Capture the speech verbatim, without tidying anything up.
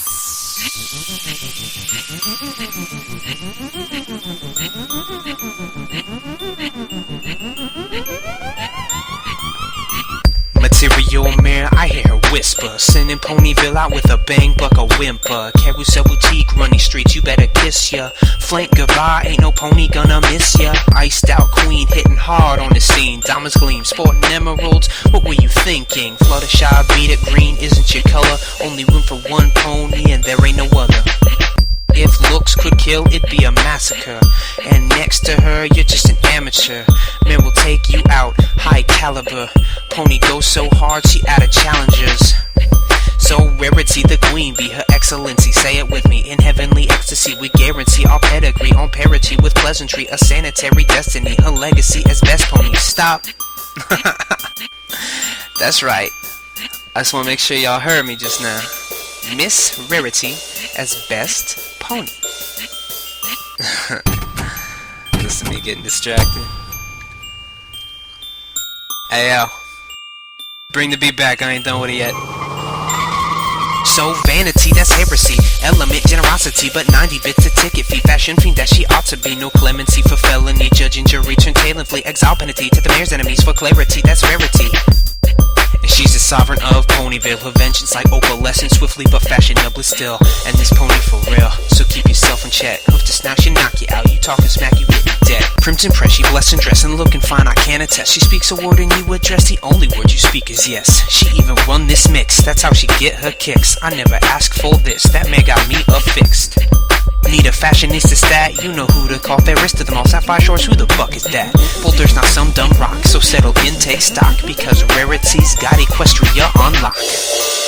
Material mirror, I hear her whisper, sending Ponyville out with a bang, buck a whimper. Carousel boutique, running streets, you better kiss ya. Flank goodbye, ain't no pony gonna miss ya. Iced out queen, hitting hard on the scene. Diamonds gleam, sporting emeralds, what were you thinking? Fluttershy, beat it green, isn't your color? Only room for one pony and there ain't no other. If looks could kill, it'd be a massacre. And next to her, you're just an amateur. Man will take you out, high caliber. Pony goes so hard, she out of challengers. So Rarity the queen, be her excellency. Say it with me, in heavenly ecstasy we guarantee our pedigree on parity with pleasantry. A sanitary destiny, her legacy as best pony. Stop. That's right. I just wanna make sure y'all heard me just now. Miss Rarity as best pony. Listen to me getting distracted. Hey yo, bring the beat back, I ain't done with it yet. So vanity, that's heresy. Element, generosity, but ninety bits a ticket fee. Fashion fiend that she ought to be. No clemency for felony. Judge and jury turn tail and flee. Exile penalty to the mayor's enemies for clarity, that's rarity. And she's the sovereign of Ponyville. Her vengeance like opalescent, swiftly but fashionably still. And this pony for real, so keep yourself in check. Hoof to snap, she knock you out. You talking smack, you get dead. Crimson press, she blessed and dressed and looking fine, I can attest. She speaks a word and you address, the only word you speak is yes. She even run this mix, that's how she get her kicks. I never asked for this, that man got me affixed. Need a fashionista stat, you know who to call. Fairest of them all, sapphire shorts, who the fuck is that? Boulder's not some dumb rock, so settle in, take stock, because Rarity's got Equestria on lock.